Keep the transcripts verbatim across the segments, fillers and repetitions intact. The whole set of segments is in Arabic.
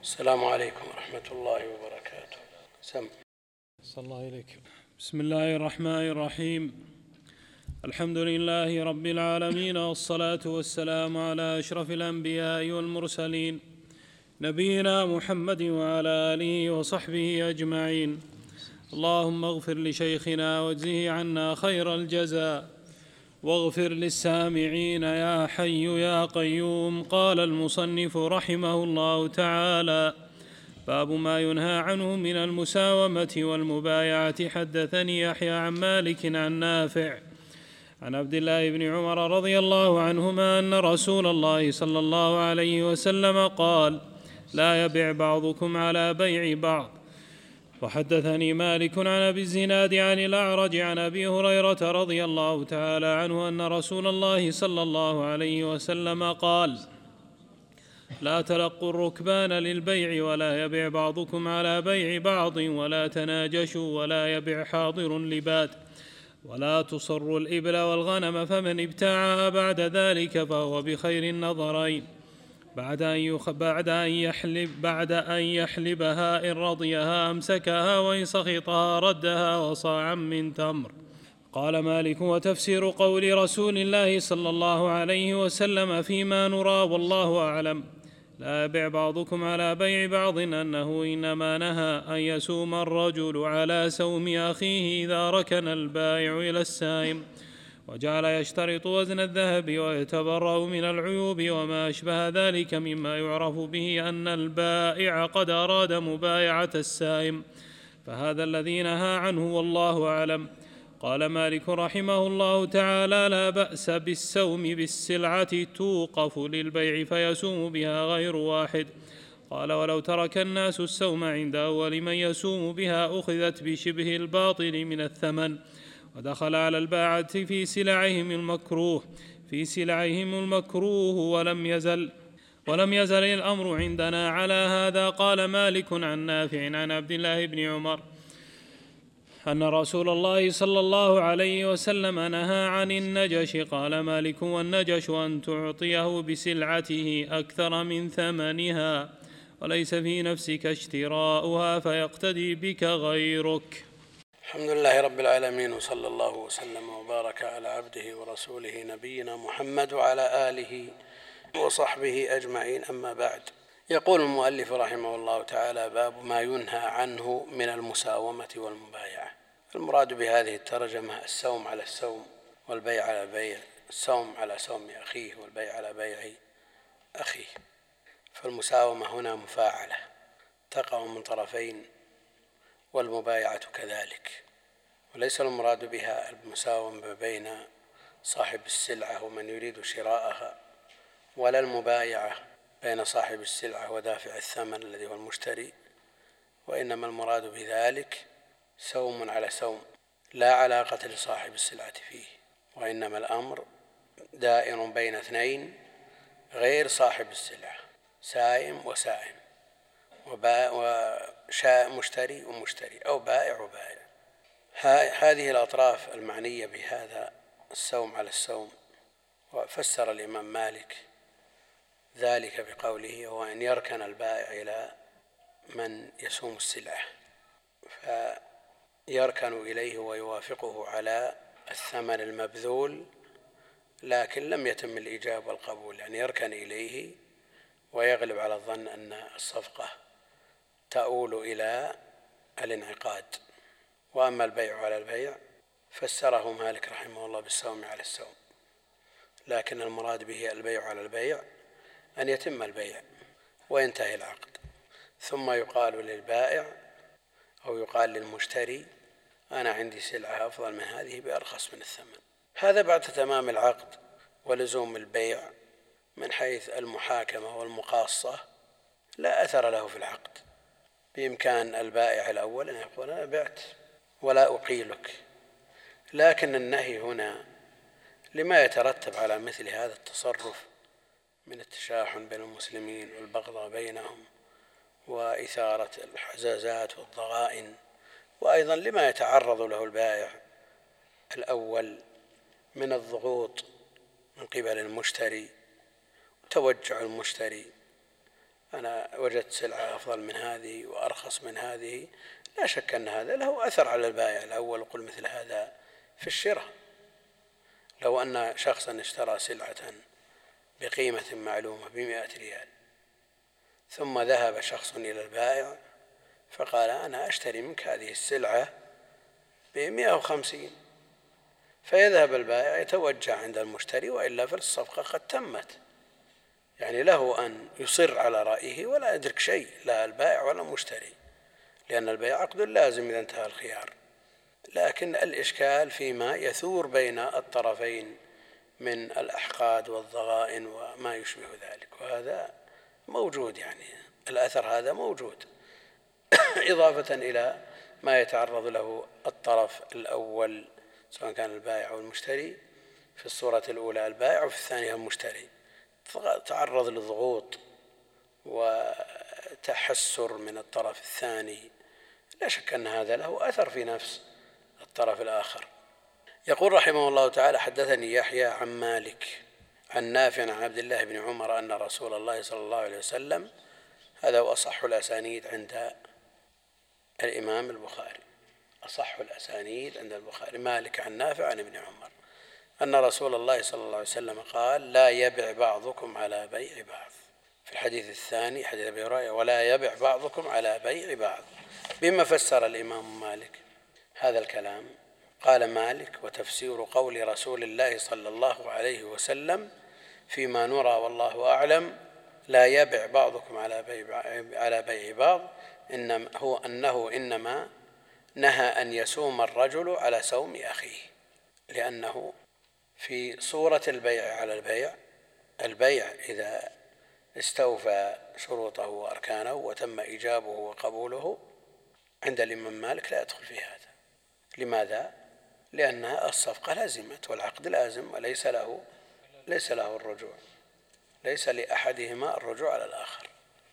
السلام عليكم ورحمة الله وبركاته. سم. صلى الله عليك. بسم الله الرحمن الرحيم. الحمد لله رب العالمين، والصلاة والسلام على أشرف الأنبياء والمرسلين نبينا محمد وعلى آله وصحبه أجمعين. اللهم اغفر لشيخنا واجزه عنا خير الجزاء، واغفر للسامعين يا حي يا قيوم. قال المصنف رحمه الله تعالى: باب ما ينهى عنه من المساومة والمبايعة. حدثني يحيى عن مالك عن نافع عن عبد الله بن عمر رضي الله عنهما أن رسول الله صلى الله عليه وسلم قال: لا يبع بعضكم على بيع بعض. وحدثني مالك عن أبي الزناد عن الأعرج عن أبي هريرة رضي الله تعالى عنه أن رسول الله صلى الله عليه وسلم قال: لا تلقوا الركبان للبيع، ولا يبع بعضكم على بيع بعض، ولا تناجشوا، ولا يبع حاضر لباد، ولا تصروا الإبل والغنم، فمن ابتاعها بعد ذلك فهو بخير النظرين، بعد أن, يخ... بعد أن, يحلب... بعد أن يحلبها إن رضيها أمسكها، وإن سخطها ردها وصاعا من تمر. قال مالك: وتفسير قول رسول الله صلى الله عليه وسلم فيما نرى والله أعلم: لا يبع بعضكم على بيع بعض، أنه إنما نهى أن يسوم الرجل على سوم أخيه إذا ركن البائع إلى السائم، وجعل يشترط وزن الذهب ويتبرأ من العيوب وما أشبه ذلك مما يعرف به أن البائع قد أراد مبايعة السائم، فهذا الذي نهى عنه والله أعلم. قال مالك رحمه الله تعالى: لا بأس بالسوم بالسلعة توقف للبيع فيسوم بها غير واحد. قال: ولو ترك الناس السوم عند أول من يسوم بها أخذت بشبه الباطل من الثمن، ودخل على الباعة في سلعهم المكروه في سلعهم المكروه ولم يزل ولم يزل الأمر عندنا على هذا. قال مالك عن نافع عن عبد الله بن عمر أن رسول الله صلى الله عليه وسلم نهى عن النجش. قال مالك: والنجش أن تعطيه بسلعته أكثر من ثمنها، وليس في نفسك اشتراؤها فيقتدي بك غيرك. الحمد لله رب العالمين، وصلى الله وسلم وبارك على عبده ورسوله نبينا محمد وعلى آله وصحبه أجمعين، أما بعد. يقول المؤلف رحمه الله تعالى: باب ما ينهى عنه من المساومة والمبايعة. المراد بهذه الترجمة السوم على السوم والبيع على بيع، السوم على سوم أخيه والبيع على بيع أخيه. فالمساومة هنا مفاعلة تقع من طرفين، والمبايعة كذلك، وليس المراد بها المساومة بين صاحب السلعة ومن يريد شراءها، ولا المبايعة بين صاحب السلعة ودافع الثمن الذي هو المشتري، وإنما المراد بذلك سوم على سوم لا علاقة لصاحب السلعة فيه، وإنما الأمر دائر بين اثنين غير صاحب السلعة، سائم وسائم، ومشتري ومشتري، أو بائع وبائع. هذه الأطراف المعنية بهذا السوم على السوم. وفسر الإمام مالك ذلك بقوله: هو أن يركن البائع إلى من يسوم السلعة فيركن إليه ويوافقه على الثمن المبذول، لكن لم يتم الإيجاب والقبول، يعني يركن إليه ويغلب على الظن أن الصفقة تؤول إلى الانعقاد. وأما البيع على البيع فسره مالك رحمه الله بالسوم على السوم، لكن المراد به البيع على البيع أن يتم البيع وينتهي العقد، ثم يقال للبائع أو يقال للمشتري: أنا عندي سلعة أفضل من هذه بأرخص من الثمن. هذا بعد تمام العقد ولزوم البيع من حيث المحاكمة والمقاصة لا أثر له في العقد. بإمكان البائع الأول أن يقول: أنا بعت ولا أقيلك، لكن النهي هنا لما يترتب على مثل هذا التصرف من التشاحن بين المسلمين والبغضاء بينهم وإثارة الحزازات والضغائن، وأيضا لما يتعرض له البائع الأول من الضغوط من قبل المشتري وتوجع المشتري أنا وجدت سلعة أفضل من هذه وأرخص من هذه، لا شك أن هذا له أثر على البائع الأول. وقل مثل هذا في الشراء، لو أن شخصا اشترى سلعة بقيمة معلومة بمئة ريال، ثم ذهب شخص إلى البائع فقال أنا أشتري منك هذه السلعة بمئة وخمسين، فيذهب البائع يتوجع عند المشتري، وإلا فالصفقة قد تمت. يعني له أن يصر على رأيه ولا يدرك شيء، لا البائع ولا المشتري، لأن البيع عقد لازم إذا انتهى الخيار. لكن الإشكال فيما يثور بين الطرفين من الأحقاد والضغائن وما يشبه ذلك، وهذا موجود، يعني الأثر هذا موجود إضافة إلى ما يتعرض له الطرف الأول سواء كان البائع أو المشتري. في الصورة الأولى البائع وفي الثانية المشتري تعرض لضغوط وتحسر من الطرف الثاني، لا شك أن هذا له أثر في نفس الطرف الآخر. يقول رحمه الله تعالى: حدثني يحيى عن مالك عن نافع عن عبد الله بن عمر أن رسول الله صلى الله عليه وسلم، هذا هو أصح الأسانيد عند الإمام البخاري، أصح الأسانيد عند البخاري، مالك عن نافع عن ابن عمر أن رسول الله صلى الله عليه وسلم قال: لا يبع بعضكم على بيع بعض. في الحديث الثاني حديث أبي هريرة: ولا يبع بعضكم على بيع بعض. بما فسر الإمام مالك هذا الكلام؟ قال مالك: وتفسير قول رسول الله صلى الله عليه وسلم فيما نرى والله أعلم لا يبع بعضكم على بيع على بيع بعض إنما هو أنه إنما نهى أن يسوم الرجل على سوم أخيه، لأنه في صورة البيع على البيع، البيع إذا استوفى شروطه وأركانه وتم إيجابه وقبوله عند الإمام مالك لا يدخل في هذا. لماذا؟ لأن الصفقة لازمت والعقد لازم، وليس له ليس له الرجوع، ليس لأحدهما الرجوع على الآخر.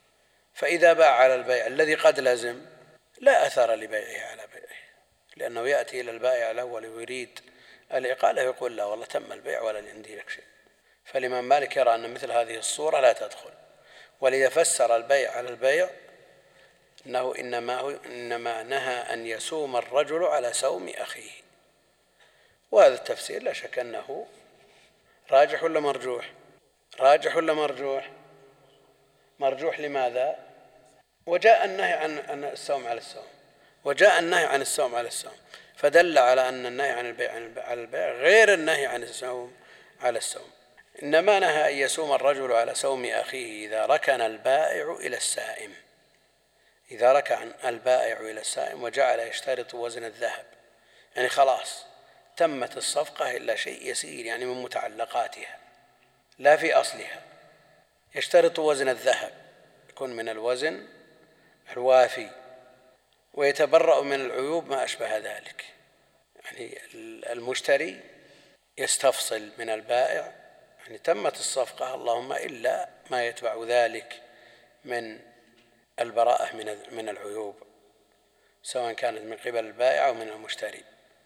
فإذا باع على البيع الذي قد لازم لا أثر لبيعه على بيعه، لأنه يأتي إلى البائع الأول ويريد الإقالة يقول: لا والله تم البيع ولا عندي لك شيء. فالإمام مالك يرى أن مثل هذه الصورة لا تدخل، ولذا فسر البيع على البيع أنه إنما, هو إنما نهى أن يسوم الرجل على سوم أخيه. وهذا التفسير لا شك أنه راجح ولا مرجوح؟ راجح ولا مرجوح؟ مرجوح. لماذا؟ وجاء النهي عن السوم على السوم، وجاء النهي عن السوم على السوم، فدل على أن النهي عن البيع على البيع غير النهي عن السوم على السوم. إنما نهى أن يسوم الرجل على سوم أخيه إذا ركن البائع إلى السائم، إذا ركن البائع إلى السائم وجعل يشترط وزن الذهب، يعني خلاص تمت الصفقة إلا شيء يسير يعني من متعلقاتها لا في أصلها، يشترط وزن الذهب يكون من الوزن الوافي، ويتبرأ من العيوب ما أشبه ذلك. يعني المشتري يستفصل من البائع، يعني تمت الصفقة اللهم إلا ما يتبع ذلك من البراءة من العيوب، سواء كانت من قبل البائع أو من المشتري،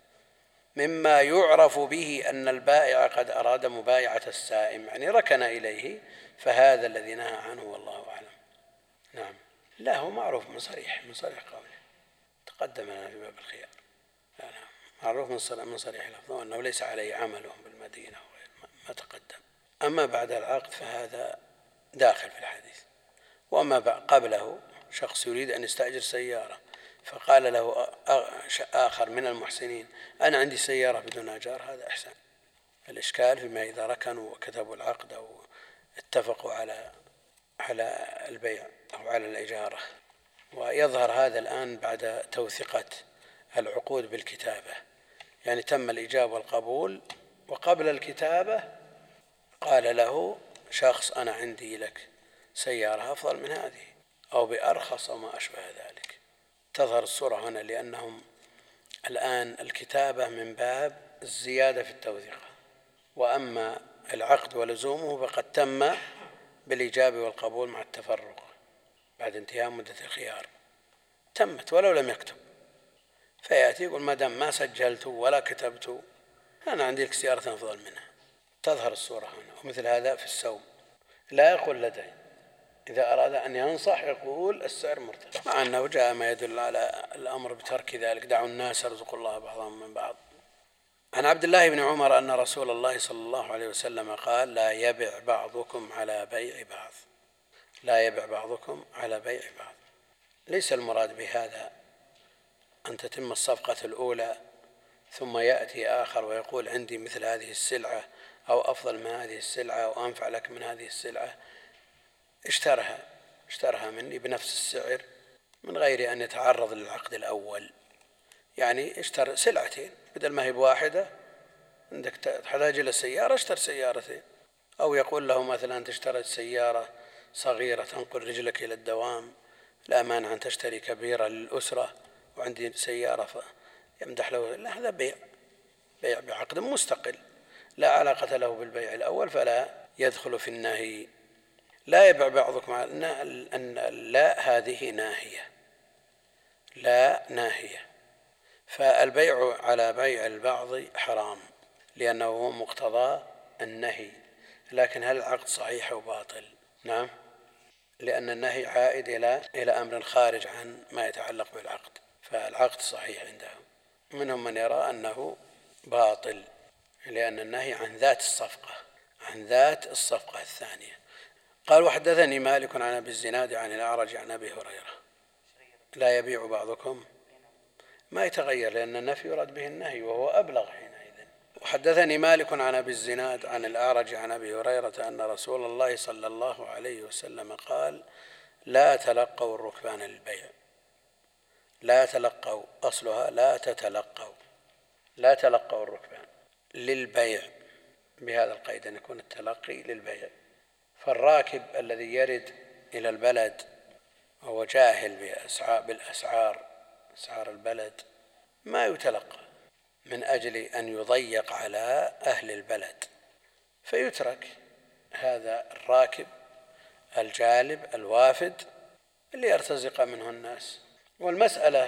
مما يعرف به أن البائع قد أراد مبايعة السائم، يعني ركن إليه، فهذا الذي نهى عنه والله أعلم. نعم. لا هو معروف من صريح من صريح قوله، تقدم لنا في باب الخيار. لا لا معروف من صريح لفظه أنه ليس عليه عملهم بالمدينة وغير ما تقدم. أما بعد العقد فهذا داخل في الحديث. وأما قبله شخص يريد أن يستأجر سيارة فقال له آخر من المحسنين: أنا عندي سيارة بدون أجار، هذا أحسن. الإشكال فيما إذا ركنوا وكتبوا العقد أو اتفقوا على على البيع أو على الإجارة. ويظهر هذا الآن بعد توثيقة العقود بالكتابة، يعني تم الإجابة والقبول، وقبل الكتابة قال له شخص: أنا عندي لك سيارة أفضل من هذه أو بأرخص أو ما أشبه ذلك. تظهر الصورة هنا، لأنهم الآن الكتابة من باب الزيادة في التوثيقة، وأما العقد ولزومه فقد تم بالإجابة والقبول مع التفرق بعد انتهاء مدة الخيار، تمت ولو لم يكتب. فيأتي يقول: ما دام ما سجلت ولا كتبت أنا عندي لك سيارة أفضل منها. تظهر الصورة هنا. ومثل هذا في السوم لا يقول لدي إذا أراد أن ينصح يقول السعر مرتفع، مع أنه جاء ما يدل على الأمر بترك ذلك، دعوا الناس يرزق الله بعضهم من بعض. عن عبد الله بن عمر أن رسول الله صلى الله عليه وسلم قال: لا يبع بعضكم على بيع بعض، لا يبع بعضكم على بيع بعض. ليس المراد بهذا أن تتم الصفقة الأولى ثم يأتي آخر ويقول عندي مثل هذه السلعة أو أفضل من هذه السلعة وأنفع لك من هذه السلعة، اشترها اشترها مني بنفس السعر من غير أن يتعرض للعقد الأول. يعني اشتر سلعتين، بدل ما هي بواحدة، عندك تحتاج إلى سيارة اشتر سيارتين. أو يقول له مثلا أنت اشتريت سيارة صغيرة تنقل رجلك إلى الدوام، لا مانع أن تشتري كبيرة للأسرة وعندي سيارة، يمدح له. لا، هذا بيع بيع بعقد مستقل لا علاقة له بالبيع الأول، فلا يدخل في النهي. لا يبع بعضكم على أن لا هذه ناهية، لا ناهية، فالبيع على بيع البعض حرام لأنه هو مقتضى النهي. لكن هل العقد صحيح أو باطل؟ نعم، لأن النهي عائد إلى إلى أمر خارج عن ما يتعلق بالعقد، فالعقد صحيح عندهم. منهم من يرى أنه باطل لأن النهي عن ذات الصفقة، عن ذات الصفقة الثانية. قال: وحدثني مالك عن أبي الزناد عن الأعرج عن أبي هريرة. لا يبيع بعضكم ما يتغير لأن النفي يراد به النهي وهو أبلغ حينئذ. وحدثني مالك عن أبي الزناد عن الأعرج عن أبي هريرة أن رسول الله صلى الله عليه وسلم قال: لا تلقوا الركبان للبيع. لا تلقوا، أصلها لا تتلقوا، لا تلقوا الركبان للبيع، بهذا القيد أن يكون التلقي للبيع. فالراكب الذي يرد إلى البلد وهو جاهل بالأسعار، أسعار البلد، ما يتلقى من أجل أن يضيق على أهل البلد، فيترك هذا الراكب الجالب الوافد اللي يرتزق منه الناس. والمسألة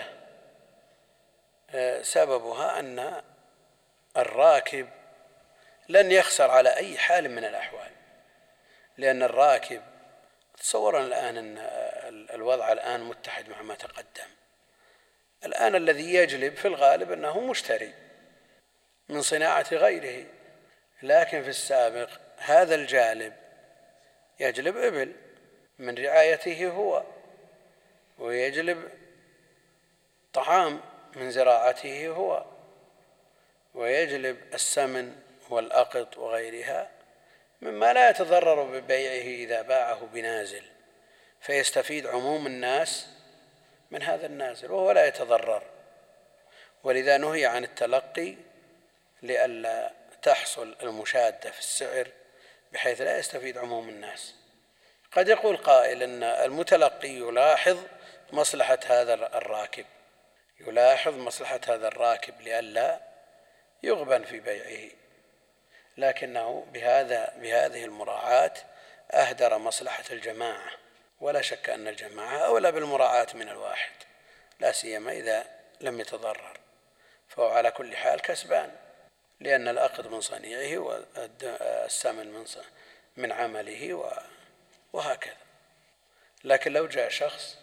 سببها أن الراكب لن يخسر على أي حال من الأحوال، لأن الراكب تصورا الآن أن الوضع الآن متحد مع ما تقدم. الآن الذي يجلب في الغالب أنه مشتري من صناعة غيره، لكن في السابق هذا الجالب يجلب إبل من رعايته هو، ويجلب طعام من زراعته هو، ويجلب السمن والأقط وغيرها مما لا يتضرر ببيعه إذا باعه بنازل، فيستفيد عموم الناس من هذا النازل وهو لا يتضرر. ولذا نهي عن التلقي لئلا تحصل المشادة في السعر بحيث لا يستفيد عموم الناس. قد يقول قائل أن المتلقي يلاحظ مصلحة هذا الراكب، يلاحظ مصلحة هذا الراكب لئلا يغبن في بيعه، لكنه بهذا بهذه المراعاة أهدر مصلحة الجماعة، ولا شك أن الجماعة أولى بالمراعاة من الواحد، لا سيما إذا لم يتضرر، فهو على كل حال كسبان، لأن الأقد من صنيعه والثمن من من عمله وهكذا. لكن لو جاء شخص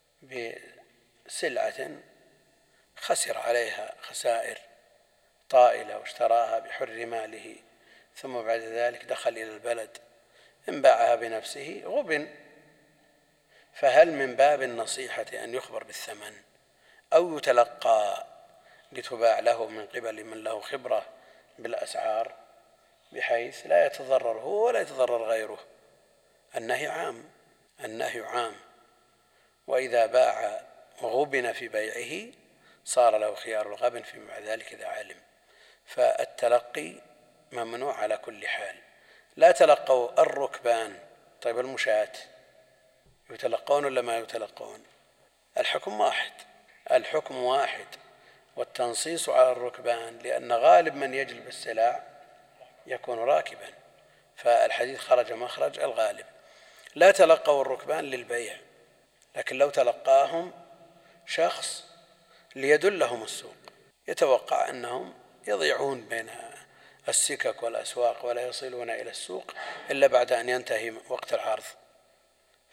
بسلعة خسر عليها خسائر طائلة واشتراها بحر ماله، ثم بعد ذلك دخل إلى البلد انباعها بنفسه غبن، فهل من باب النصيحة أن يخبر بالثمن أو يتلقى لتباع له من قبل من له خبرة بالأسعار بحيث لا يتضرر هو ولا يتضرر غيره؟ النهي عام، النهي عام، وإذا باع وغبن في بيعه صار له خيار الغبن فيما بعد ذلك إذا علم. فالتلقي ممنوع على كل حال. لا تلقوا الركبان. طيب المشاة يتلقون ولا ما يتلقون؟ الحكم واحد، الحكم واحد، والتنصيص على الركبان لأن غالب من يجلب السلع يكون راكبا، فالحديث خرج مخرج الغالب. لا تلقوا الركبان للبيع، لكن لو تلقاهم شخص ليدلهم السوق يتوقع أنهم يضيعون بين السكك والأسواق ولا يصلون إلى السوق إلا بعد أن ينتهي وقت العرض،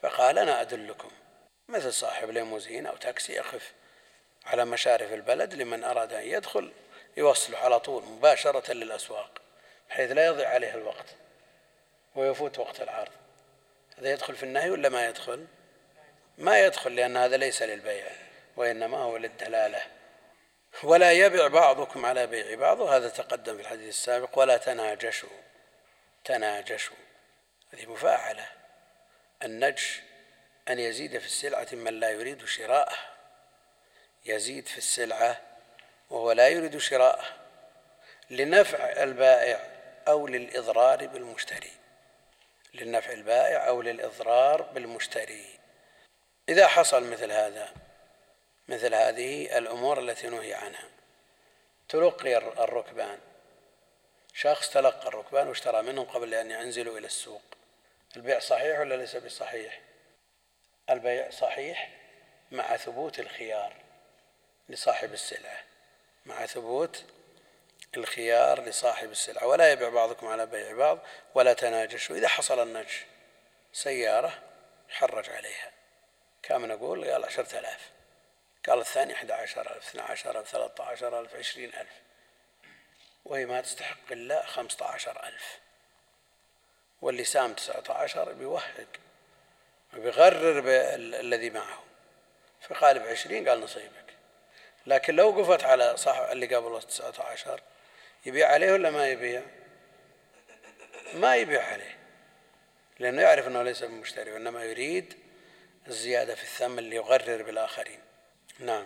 فقال أنا أدلكم، مثل صاحب ليموزين أو تاكسي يقف على مشارف البلد لمن أراد أن يدخل يوصله على طول مباشرة للأسواق بحيث لا يضيع عليه الوقت ويفوت وقت العرض. هذا يدخل في النهي ولا ما يدخل؟ ما يدخل، لأن هذا ليس للبيع وإنما هو للدلالة. ولا يبيع بعضكم على بيع بعض، وهذا تقدم في الحديث السابق. ولا تناجشوا، تناجشوا هذه مفاعلة. النجش أن يزيد في السلعة من لا يريد شراءه، يزيد في السلعة وهو لا يريد شراءه لنفع البائع أو للإضرار بالمشتري، للنفع البائع أو للإضرار بالمشتري. إذا حصل مثل هذا، مثل هذه الأمور التي نهي عنها، تلقي الركبان، شخص تلقى الركبان واشترى منهم قبل أن ينزلوا إلى السوق، البيع صحيح ولا ليس بصحيح؟ البيع صحيح مع ثبوت الخيار لصاحب السلعة، مع ثبوت الخيار لصاحب السلعة. ولا يبيع بعضكم على بيع بعض. ولا تناجشوا. إذا حصل النجش، سيارة حرج عليها، كم نقول؟ قال عشرة آلاف، قال الثاني أحد عشر ألف، اثنى عشر ألف، ثلاثة عشر ألف، عشرين ألف، وهي ما تستحق إلا خمسة عشر ألف، واللي سام تسعة عشر بيوهق وبيغرر بالذي معه، فقال بعشرين، قال نصيبك. لكن لو قفت على صاحب اللي قبل تسعة عشر، يبيع عليه ولا ما يبيع؟ ما يبيع عليه، لأنه يعرف أنه ليس بمشتري وإنما يريد الزيادة في الثمن اللي يغرر بالآخرين. نعم.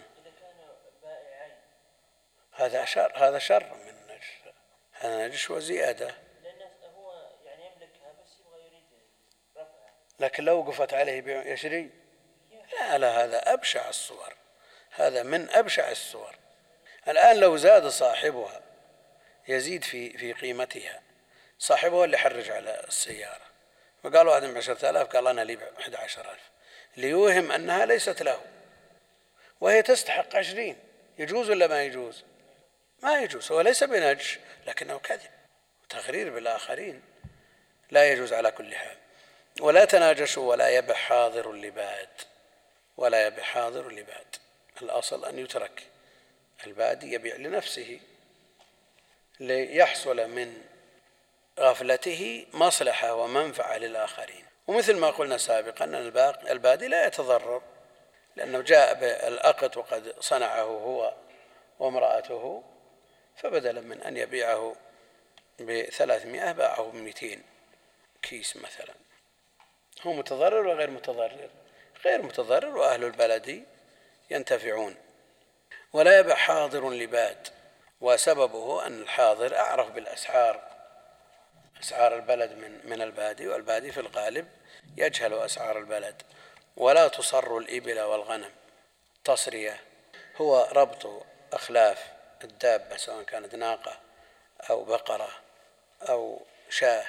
هذا شر، هذا شر من النجش، هذا نجش وزيادة. هو يعني يملكها بس يبغى يريد رفعها. لكن لو وقفت عليه يبيع يشري؟ لا لا، هذا أبشع الصور، هذا من أبشع الصور. الآن لو زاد صاحبها، يزيد في في قيمتها، صاحبها اللي حرج على السيارة، وقال واحد من عشرة آلاف، قال أنا لي أحد عشر ألف، ليوهم أنها ليست له وهي تستحق عشرين. يجوز ولا ما يجوز؟ ما يجوز. هو ليس بنجش لكنه كذب وتغرير بالآخرين، لا يجوز على كل حال. ولا تناجشوا ولا يبع حاضر لباد، ولا يبع حاضر لباد. الأصل أن يترك البادي يبيع لنفسه ليحصل من غفلته مصلحة ومنفعة للآخرين. ومثل ما قلنا سابقا أن البادي لا يتضرر، لأنه جاء بالأقط وقد صنعه هو وامرأته، فبدلا من أن يبيعه بثلاثمائة باعه بمئتين كيس مثلا. هو متضرر وغير متضرر؟ غير متضرر، وأهل البلد ينتفعون. ولا يبيع حاضر لباد، وسببه أن الحاضر أعرف بالأسعار، أسعار البلد من من البادي، والبادي في الغالب يجهل أسعار البلد. ولا تصر الإبل والغنم. تصرية هو ربط أخلاف الدابة سواء كانت ناقة أو بقرة أو شاة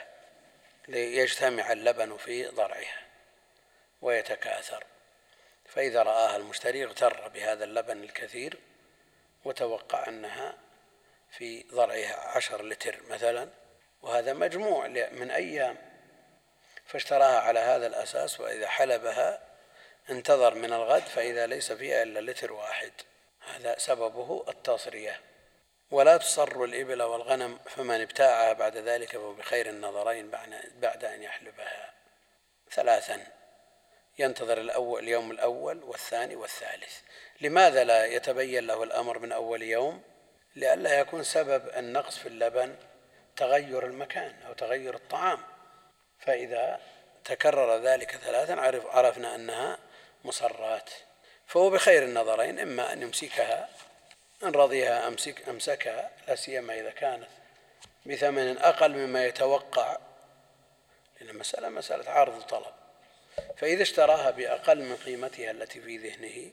ليجتمع اللبن في ضرعها ويتكاثر، فإذا رآها المشتري اغتر بهذا اللبن الكثير وتوقع أنها في ضرعها عشر لتر مثلا، وهذا مجموع من أيام، فاشتراها على هذا الأساس، وإذا حلبها انتظر من الغد فإذا ليس فيها إلا لتر واحد، هذا سببه التصرية. ولا تصر الإبل والغنم، فمن ابتاعها بعد ذلك فهو بخير النظرين بعد أن يحلبها. ثلاثا، ينتظر الأول اليوم الأول والثاني والثالث. لماذا لا يتبين له الأمر من أول يوم؟ لئلا يكون سبب النقص في اللبن تغير المكان أو تغير الطعام، فإذا تكرر ذلك ثلاثا عرف عرفنا أنها مصرات، فهو بخير النظرين، إما أن يمسكها إن رضيها أمسك أمسكها، لا سيما إذا كانت بثمن أقل مما يتوقع، لأن المسألة مسألة عرض وطلب، فإذا اشتراها بأقل من قيمتها التي في ذهنه،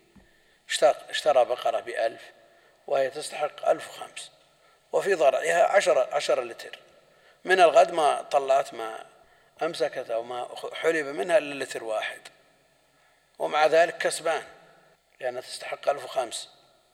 اشترى بقرة بألف وهي تستحق ألف وخمس وفي ضرعها عشر, عشر لتر، من الغد ما طلعت ما أمسكت أو ما حلب منها إلا لتر واحد، ومع ذلك كسبان لأنها تستحق ألف وخمس،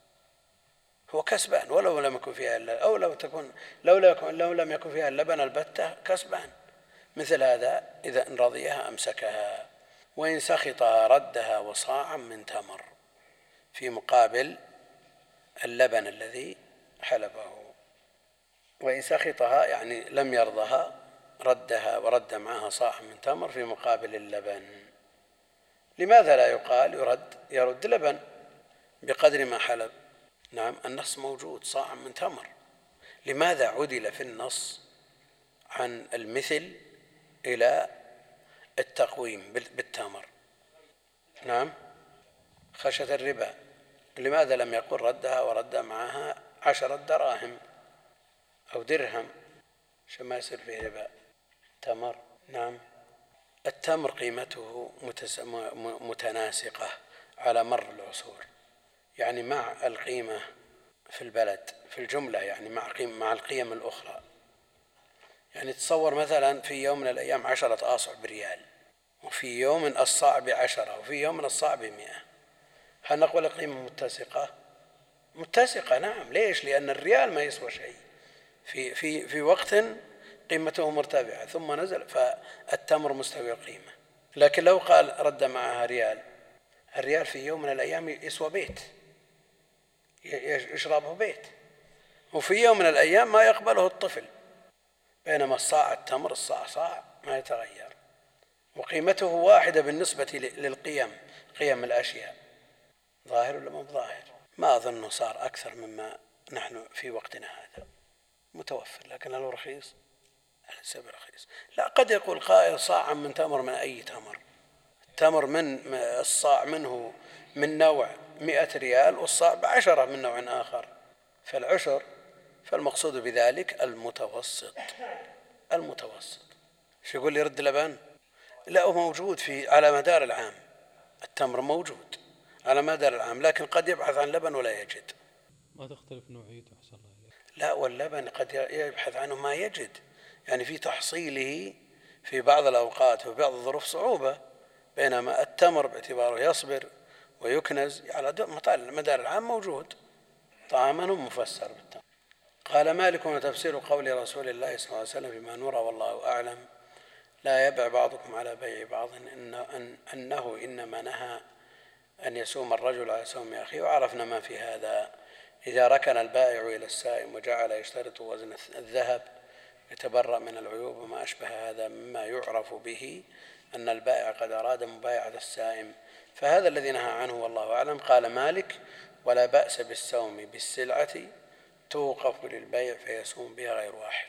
هو كسبان ولو لم يكن فيها إلا أو لو تكون لو لم يكن لو لم يكن فيها اللبن البتة كسبان. مثل هذا إذا إن رضيها أمسكها وإن سخطها ردها وصاعا من تمر في مقابل اللبن الذي حلبه. وإن سخطها يعني لم يرضها ردها ورد معها صاعا من تمر في مقابل اللبن. لماذا لا يقال يرد يرد لبن بقدر ما حلب؟ نعم، النص موجود صاعا من تمر. لماذا عدل في النص عن المثل إلى التقويم بالتمر؟ نعم، خشية الربا. لماذا لم يقل ردها ورد معها عشرة دراهم أو درهم عشان ما يصير فيه ربا؟ تمر. نعم، التمر قيمته متناسقة على مر العصور، يعني مع القيمة في البلد في الجملة، يعني مع قيم مع القيم الأخرى. يعني تصور مثلا في يوم من الأيام عشرة آصع بريال، وفي يوم الصاع بعشرة، وفي يوم الصاع بمئة. هل نقول قيمة متسقة؟ متسقة، نعم. ليش؟ لأن الريال ما يسوى شيء في في في وقت قيمته مرتفعة ثم نزل، فالتمر مستوي القيمة. لكن لو قال رد معها ريال، الريال في يوم من الأيام يسوى بيت يشربه بيت، وفي يوم من الأيام ما يقبله الطفل. بينما الصاع التمر الصاع صاع ما يتغير، وقيمته واحدة بالنسبة للقيم، قيم الأشياء. ظاهر ولا مو ظاهر؟ ما أظنه صار أكثر مما نحن في وقتنا هذا متوفر. لكن هل رخيص؟ ليس برخيص. لا، قد يقول قائل صاعا من تمر. من أي تمر؟ التمر من الصاع منه من نوع مئة ريال، والصاع بعشرة من نوع آخر، فالعشر. فالمقصود بذلك المتوسط. المتوسط. شو يقول لي رد لبن؟ لا، هو موجود في على مدار العام. التمر موجود على مدار العام، لكن قد يبحث عن لبن ولا يجد. ما تختلف نوعيته أحسن الله إليك. لا، واللبن قد يبحث عنه ما يجد، يعني في تحصيله في بعض الأوقات وفي بعض الظروف صعوبة، بينما التمر باعتباره يصبر ويكنز على مدار العام موجود طعاما مفسر بالتمر. قال مالك: وتفسير قول رسول الله صلى الله عليه وسلم فيما نرى والله أعلم: لا يبع بعضكم على بيع بعض، إن أن أنه إنما نهى أن يسوم الرجل على سوم أخيه. وعرفنا ما في هذا. إذا ركن البائع إلى السائم وجعل يشترط وزن الذهب يتبرأ من العيوب وما أشبه هذا مما يعرف به أن البائع قد أراد مبايعة السائم، فهذا الذي نهى عنه والله أعلم. قال مالك: ولا بأس بالسوم بالسلعة توقف للبيع فيسوم بها غير واحد.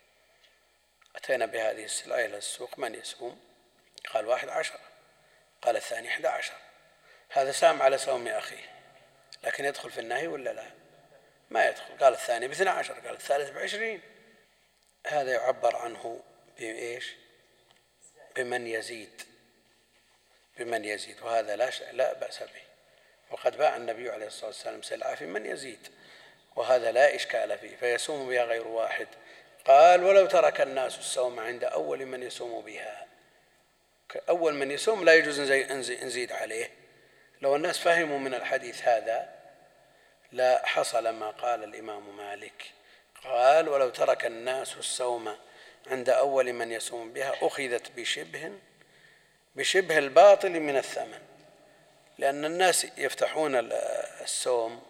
أتينا بهذه السلعة إلى السوق، من يسوم؟ قال واحد عشر، قال الثاني أحد عشر. هذا سام على سوم أخيه، لكن يدخل في النهي ولا لا؟ ما يدخل. قال الثاني باثنى عشر، قال الثالث بعشرين. هذا يعبر عنه بإيش؟ بمن يزيد، بمن يزيد، وهذا لا لا بأس به. وقد باع النبي عليه الصلاة والسلام سلعة في من يزيد، وهذا لا إشكال فيه، فيسوم بها غير واحد. قال: ولو ترك الناس السوم عند أول من يسوم بها. أول من يسوم لا يجوز نزيد عليه. لو الناس فهموا من الحديث هذا لا حصل ما قال الإمام مالك. قال: ولو ترك الناس السوم عند أول من يسوم بها أخذت بشبه بشبه الباطل من الثمن، لأن الناس يفتحون السوم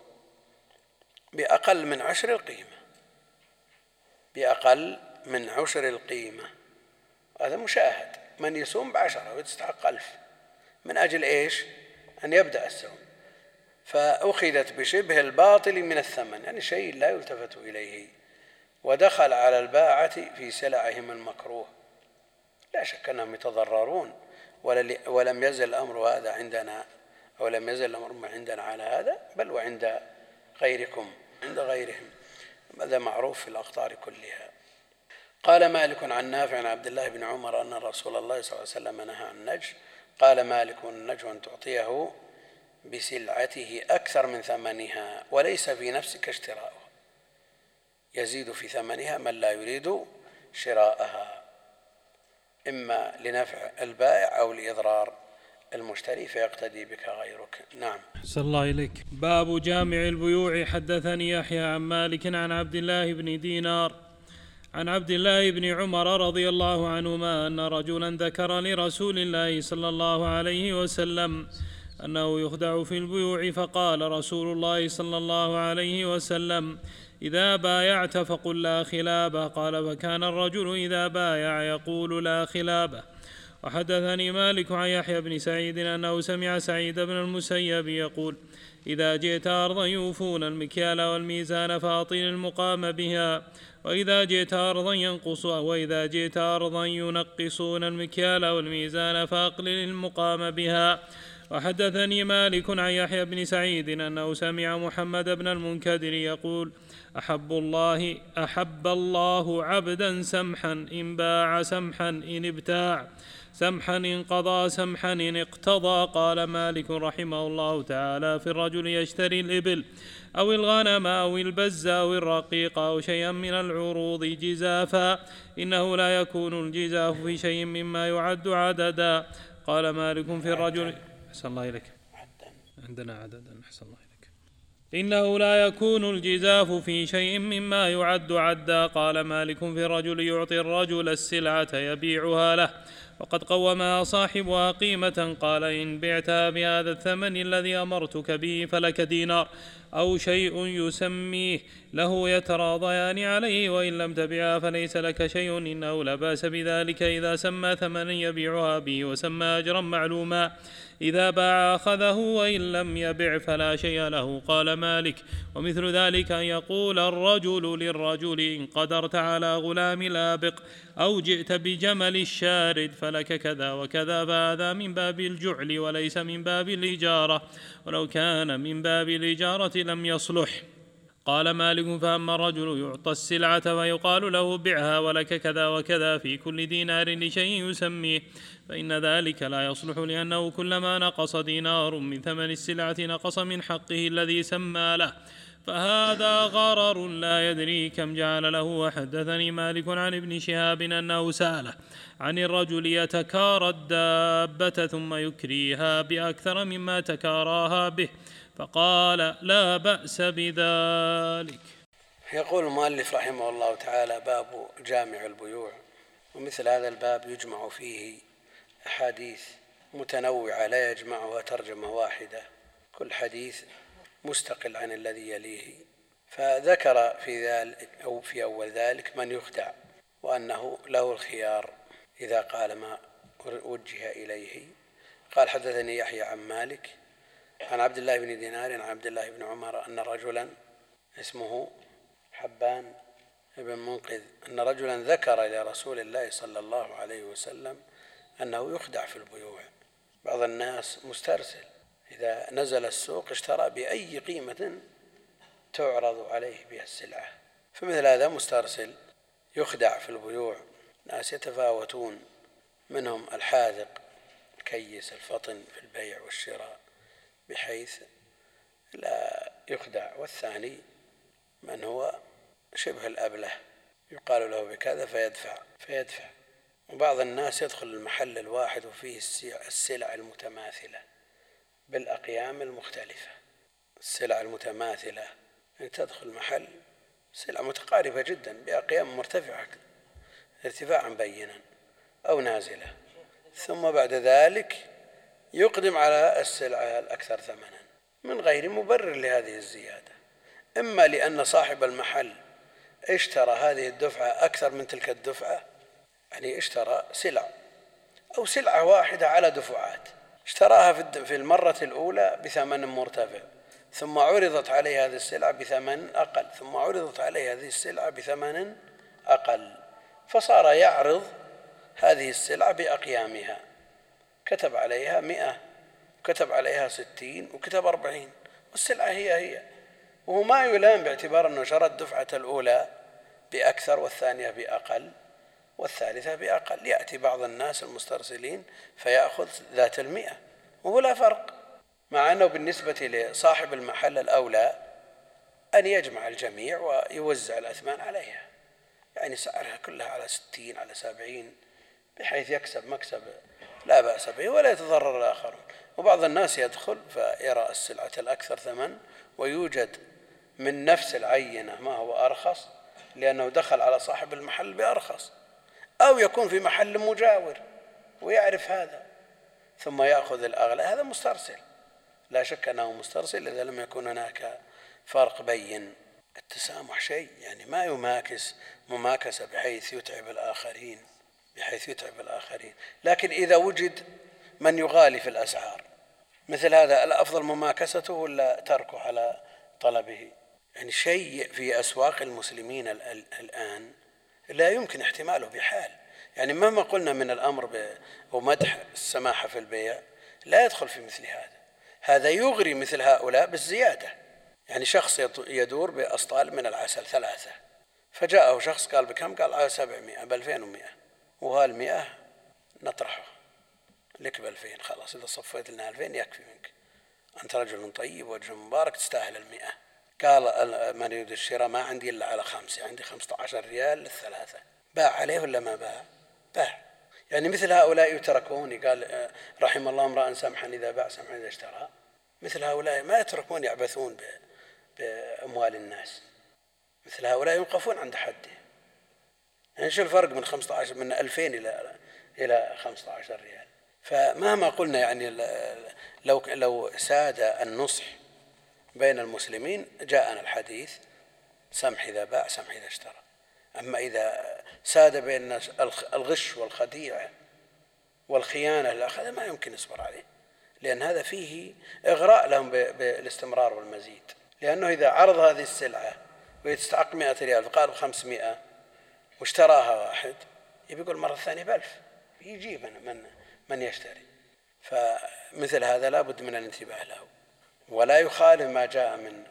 بأقل من عشر القيمة، بأقل من عشر القيمة. هذا مشاهد. من يسوم بعشرة ويستحق ألف من أجل إيش؟ أن يبدأ السوم، فأخذت بشبه الباطل من الثمن، يعني شيء لا يلتفت إليه، ودخل على الباعة في سلعهم المكروه. لا شك أنهم يتضررون، ولم يزل الأمر هذا عندنا، أو لم يزل الأمر عندنا على هذا، بل وعند غيركم عند غيرهم. هذا معروف في الأقطار كلها. قال مالك عن نافع عن عبد الله بن عمر أن رسول الله صلى الله عليه وسلم نهى عن النجش. قال مالك: النجش أن تعطيه بسلعته أكثر من ثمنها وليس في نفسك اشتراؤها، يزيد في ثمنها من لا يريد شراءها، إما لنفع البائع أو لإضرار المشتري فيقتدي بك غيرك. نعم. أحسن الله إليك. باب جامع البيوع. حدثني يحيى عن مالك عن عبد الله بن دينار عن عبد الله بن عمر رضي الله عنهما أن رجلا ذكر لرسول الله صلى الله عليه وسلم أنه يخدع في البيوع، فقال رسول الله صلى الله عليه وسلم: إذا بايعت فقل لا خلابة. قال: فكان الرجل إذا بايع يقول لا خلابة. وحدثني مالك عن يحيى بن سعيد أنه سمع سعيد بن المسيب يقول: إذا جئت أرضا يوفون المكيال والميزان فأطل المقام بها، وإذا جئت أرضا ينقص وإذا جئت أرضا ينقصون المكيال والميزان فأقلل المقام بها. وحدثني مالك عن يحيى بن سعيد أنه سمع محمد بن المنكدر يقول: أحب الله أحب الله عبدا سمحا إن باع سمحا إن ابتاع سمحا إن قضى سمحا إن اقتضى. قال مالك رحمه الله تعالى: في الرجل يشتري الإبل أو الغنم أو البز أو الرقيق أو شيئا من العروض جزافا، إنه لا يكون الجزاف في شيء مما يعد عددا. قال مالك: في الرجل أحسن الله إليك عندنا عددا أحسن الله إليك إنه لا يكون الجزاف في شيء مما يعد عدا. قال مالك: في الرجل يعطي الرجل السلعة يبيعها له وقد قومها صاحبها قيمة، قال: إن بعتها بهذا الثمن الذي أمرتك به فلك دينار أو شيء يسميه له يتراضيان عليه، وإن لم تبعها فليس لك شيء، إنه لا بأس بذلك إذا سمى ثمنا يبيعها به وسمى أجرا معلوما، إذا باع أخذه وإن لم يبع فلا شيء له. قال مالك: ومثل ذلك أن يقول الرجل للرجل: إن قدرت على غلام الآبق أو جئت بجمل الشارد فلك كذا وكذا، فهذا من باب الجعل وليس من باب الإجارة، ولو كان من باب الإجارة لم يصلح. قال مالك: فأما الرجل يعطى السلعة ويقال له: بعها ولك كذا وكذا في كل دينار لشيء يسميه، فإن ذلك لا يصلح، لأنه كلما نقص دينار من ثمن السلعة نقص من حقه الذي سمى له، فهذا غرر لا يدري كم جعل له. وحدثني مالك عن ابن شهاب أنه سأله عن الرجل يتكارى الدابة ثم يكريها بأكثر مما تكاراها به، فقال: لا بأس بذلك. يقول المؤلف رحمه الله تعالى: باب جامع البيوع. ومثل هذا الباب يجمع فيه أحاديث متنوعة لا يجمعها ترجمة واحدة، كل حديث مستقل عن الذي يليه. فذكر في ذلك أو في أول ذلك من يخدع، وأنه له الخيار إذا قال ما وجه إليه. قال: حدثني يحيى عن مالك عن عبد الله بن دينار عن عبد الله بن عمر أن رجلا اسمه حبان بن منقذ أن رجلا ذكر لرسول الله صلى الله عليه وسلم أنه يخدع في البيوع. بعض الناس مسترسل، إذا نزل السوق اشترى بأي قيمة تعرض عليه بها السلعة، فمثل هذا مسترسل يخدع في البيوع. ناس يتفاوتون، منهم الحاذق الكيس الفطن في البيع والشراء بحيث لا يخدع، والثاني من هو شبه الأبله يقال له بكذا فيدفع فيدفع وبعض الناس يدخل المحل الواحد وفيه السلع المتماثلة بالأقيام المختلفة. السلع المتماثلة أن تدخل محل سلع متقاربة جدا بأقيام مرتفعة ارتفاعا بينا أو نازلة، ثم بعد ذلك يقدم على السلعة الأكثر ثمنا من غير مبرر لهذه الزيادة، إما لأن صاحب المحل اشترى هذه الدفعة أكثر من تلك الدفعة، يعني اشترى سلع أو سلعة واحدة على دفعات، اشتراها في المرة الأولى بثمن مرتفع، ثم عرضت عليه هذه السلعة بثمن أقل، ثم عرضت عليه هذه السلعة بثمن أقل، فصار يعرض هذه السلعة بأقيامها، كتب عليها مئة وكتب عليها ستين وكتب أربعين، والسلعة هي هي، وهو ما يلام باعتبار أنه شرى الدفعة الأولى بأكثر والثانية بأقل والثالثة بأقل. يأتي بعض الناس المسترسلين فيأخذ ذات المئة وهو لا فرق، مع أنه بالنسبة لصاحب المحل الأولى أن يجمع الجميع ويوزع الأثمان عليها، يعني سعرها كلها على ستين على سبعين بحيث يكسب مكسب لا بأس به ولا يتضرر الآخرون. وبعض الناس يدخل فيرى السلعة الأكثر ثمن ويوجد من نفس العينة ما هو أرخص لأنه دخل على صاحب المحل بأرخص، أو يكون في محل مجاور ويعرف هذا ثم يأخذ الأغلى، هذا مسترسل، لا شك أنه مسترسل إذا لم يكن هناك فرق بين. التسامح شيء يعني ما يماكس مماكسة بحيث يتعب الآخرين بحيث يتعب الآخرين لكن إذا وجد من يغالي في الأسعار مثل هذا، الأفضل مماكسته ولا تركه على طلبه؟ يعني شيء في أسواق المسلمين الآن لا يمكن احتماله بحال. يعني مهما قلنا من الأمر ومدح السماحة في البيع لا يدخل في مثل هذا. هذا يغري مثل هؤلاء بالزيادة. يعني شخص يدور بأسطال من العسل ثلاثة، فجاءه شخص قال بكم؟ قال على سبعمائة بألفين ومائة، وهالمئة نطرحه لك بألفين، خلاص إذا صفيت لنا ألفين يكفي منك، أنت رجل طيب وجه مبارك تستاهل المئة. قال من يريد الشراء ما عندي إلا على خمسة، عندي خمسة عشر ريال للثلاثة. باع عليه ولا ما باع؟ باع. يعني مثل هؤلاء يتركون. قال رحم الله امرأ سمحا إذا باع سمحا إذا اشترى. مثل هؤلاء ما يتركون يعبثون بأموال الناس، مثل هؤلاء يوقفون عند حده. يعني شو الفرق من خمسة عشر من ألفين إلى إلى خمسة عشر ريال؟ فمهما قلنا يعني لو لو ساد النصح بين المسلمين جاءنا الحديث سمح إذا باع سمح إذا اشترى. أما إذا ساد بين الغش والخديعة والخيانة هذا ما يمكن نصبر عليه، لأن هذا فيه إغراء لهم بالاستمرار والمزيد. لأنه إذا عرض هذه السلعة ويتستحق مئة ريال فقال بخمسمائة واشتراها واحد، يقول مرة ثانية بألف، يجيب من من يشتري. فمثل هذا لا بد من الانتباه له، ولا يخالف ما جاء من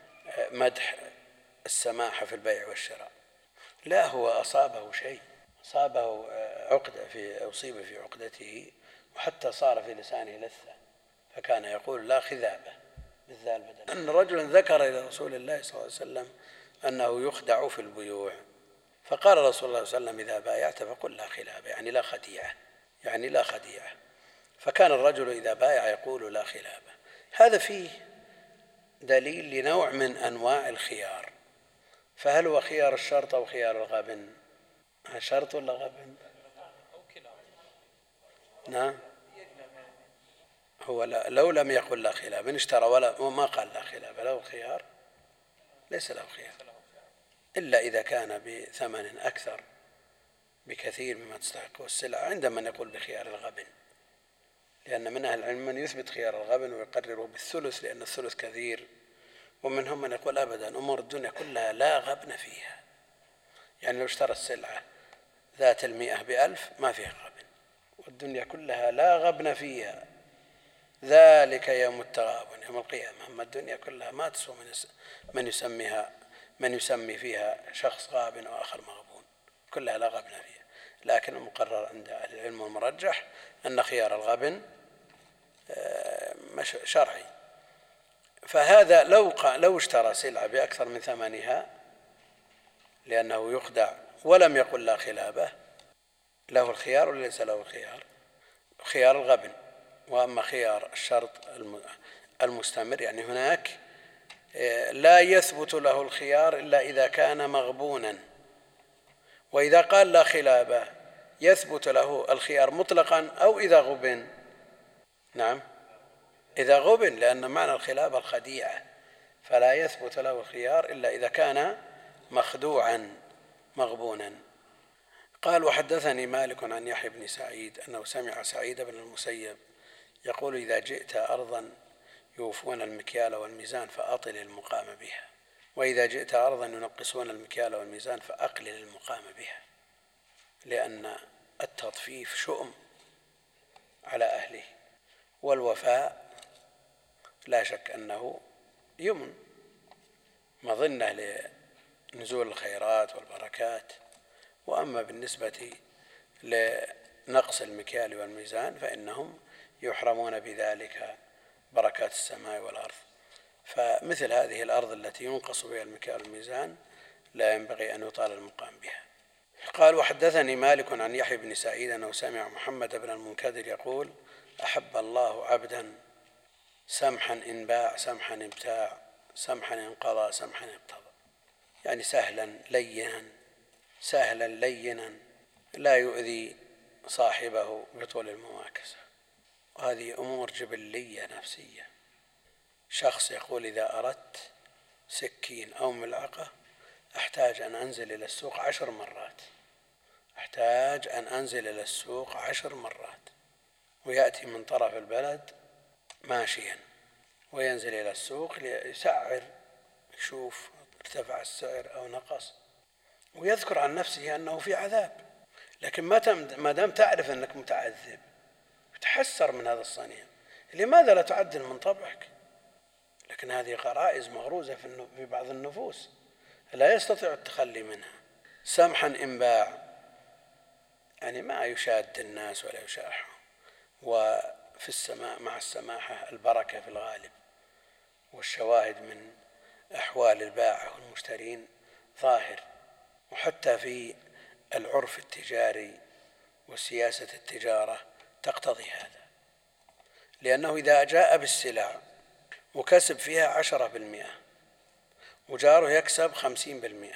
مدح السماحة في البيع والشراء. لا، هو أصابه شيء، أصابه عقدة في أصيب في عقدته، وحتى صار في لسانه لثة، فكان يقول لا خذابة بالذال بدل. أن رجلا ذكر إلى رسول الله صلى الله عليه وسلم أنه يخدع في البيوع، فقال رسول الله صلى الله عليه وسلم إذا بايعت فقل لا خلابة، يعني لا خديعة، يعني لا خديعة. فكان الرجل إذا بايع يقول لا خلابة. هذا فيه دليل لنوع من أنواع الخيار. فهل هو خيار الشرط أو خيار الغبن؟ شرط ولا غبن؟ نعم. هو لو لم يقل لا خلابة اشترى ولا وما قال لا خلابة له خيار؟ ليس له خيار، إلا إذا كان بثمن أكثر بكثير مما تستحقه السلعة، عندما نقول بخيار الغبن، لأن من أهل العلم من يثبت خيار الغبن ويقرره بالثلث لأن الثلث كثير، ومنهم من يقول أبدا أمور الدنيا كلها لا غبن فيها. يعني لو اشترى السلعة ذات المئة بألف ما فيها غبن، والدنيا كلها لا غبن فيها، ذلك يوم التغابن يوم القيامة. أما الدنيا كلها ما تسوى من يسميها من يسمي فيها شخص غابن وآخر مغبون، كلها لا غبن فيها. لكن المقرر عند أهل العلم المرجح أن خيار الغبن شرعي. فهذا لو لو اشترى سلعة بأكثر من ثمنها لأنه يخدع ولم يقل لا خلابة، له الخيار ولا ليس له الخيار؟ خيار الغبن. وأما خيار الشرط المستمر يعني هناك لا يثبت له الخيار إلا إذا كان مغبونا، وإذا قال لا خلابة يثبت له الخيار مطلقا أو إذا غبن. نعم، إذا غبن، لأن معنى الخلابة الخديعة، فلا يثبت له الخيار إلا إذا كان مخدوعا مغبونا. قال وحدثني مالك عن يحيى بن سعيد أنه سمع سعيد بن المسيب يقول إذا جئت أرضا يوفون المكيال والميزان فأطل المقام بها، وإذا جئت أرضا ينقصون المكيال والميزان فأقلل المقام بها، لأن التطفيف شؤم على أهله، والوفاء لا شك أنه يمن مظنة لنزول الخيرات والبركات. وأما بالنسبة لنقص المكيال والميزان فإنهم يحرمون بذلك بركات السماء والأرض. فمثل هذه الأرض التي ينقص بها المكيال والميزان لا ينبغي أن يطال المقام بها. قال وحدثني مالك عن يحيى بن سعيد أنه سمع محمد بن المنكدر يقول أحب الله عبدا سمحا إن باع سمحا ابتاع سمحا إن قضى سمحا اقتضى. يعني سهلا لينا سهلا لينا لا يؤذي صاحبه بطول المماكسة. وهذه أمور جبلية نفسية. شخص يقول إذا أردت سكين أو ملعقة أحتاج أن أنزل إلى السوق عشر مرات أحتاج أن أنزل إلى السوق عشر مرات ويأتي من طرف البلد ماشيا وينزل إلى السوق ليسعر يشوف ارتفع السعر أو نقص ويذكر عن نفسه أنه في عذاب. لكن ما دام تعرف أنك متعذب تحسر من هذا الصنيع، لماذا لا تعدل من طبعك؟ لكن هذه غرائز مغروزة في بعض النفوس لا يستطيع التخلي منها. سمحا إن باع، يعني ما يشاد الناس ولا يشاحهم. وفي السماء مع السماحة البركة في الغالب، والشواهد من أحوال البائع والمشترين ظاهر. وحتى في العرف التجاري وسياسة التجارة تقتضي هذا، لأنه إذا جاء بالسلع وكسب فيها عشرة بالمئة وجاره يكسب خمسين بالمئة،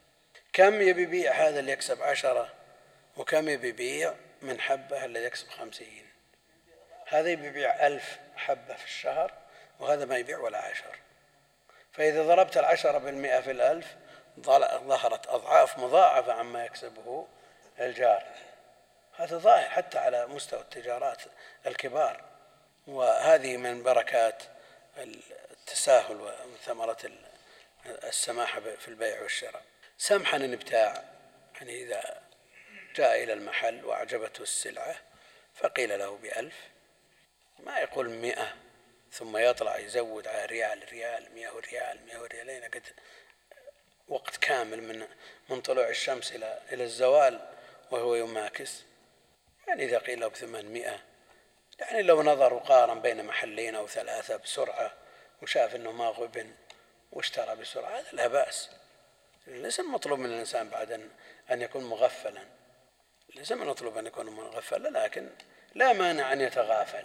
كم يبيع هذا اللي يكسب عشرة وكم يبيع من حبة اللي يكسب خمسين؟ هذا يبيع ألف حبة في الشهر وهذا ما يبيع ولا عشر. فإذا ضربت العشرة بالمئة في الألف ظهرت أضعاف مضاعفة عما يكسبه الجار. هذا ظاهر حتى على مستوى التجارات الكبار. وهذه من بركات التساهل وثمرة السماحة في البيع والشراء. سمحا الابتاع، يعني إذا جاء إلى المحل وأعجبته السلعة فقيل له بألف، ما يقول مئة ثم يطلع يزود على ريال ريال مئة ريال مئة ريالين قد وقت كامل من من طلوع الشمس إلى إلى الزوال وهو يماكس. يعني إذا قيل له بثمانمائة، يعني لو نظر وقارن بين محلين أو ثلاثة بسرعة وشاف أنه ما غبن واشترى بسرعة هذا لا بأس. ليس المطلوب من الإنسان بعد أن, أن يكون مغفلا، ليس المطلوب أن يكون مغفلا، لكن لا مانع أن يتغافل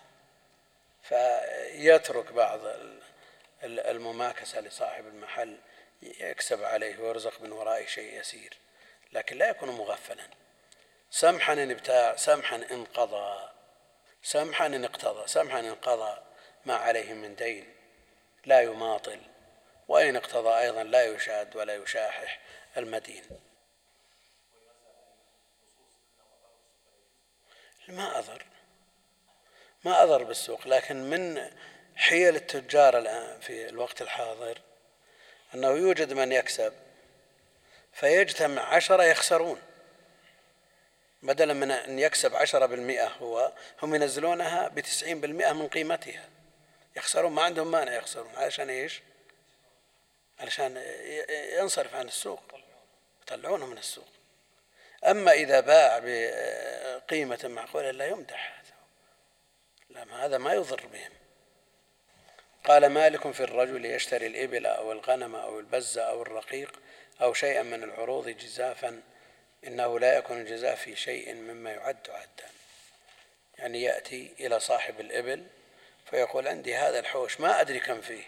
فيترك بعض المماكسة لصاحب المحل يكسب عليه ويرزق من ورائه شيء يسير، لكن لا يكون مغفلا. سمحا إن ابتاع، سمحا إن قضى، سمحا إن اقتضى. سمحا إن قضى ما عليه من دين لا يماطل، وإن اقتضى أيضا لا يشاد ولا يشاحح المدين. ما أضر ما أضر بالسوق، لكن من حيل التجار الآن في الوقت الحاضر أنه يوجد من يكسب فيجتمع عشرة يخسرون، بدلا من أن يكسب عشرة بالمئة هو هم ينزلونها بتسعين بالمئة من قيمتها، يخسرون، ما عندهم مانع يخسرون. علشان إيش؟ علشان ينصرف عن السوق، يطلعونه من السوق. أما إذا باع بقيمة معقولة لا يمدح هذا، لا هذا ما يضر بهم. قال مالك في الرجل يشتري الإبل أو الغنم أو البز أو الرقيق أو شيئا من العروض جزافا إنه لا يكون الجزاف في شيء مما يعد عدا. يعني يأتي إلى صاحب الإبل فيقول عندي هذا الحوش ما أدري كم فيه،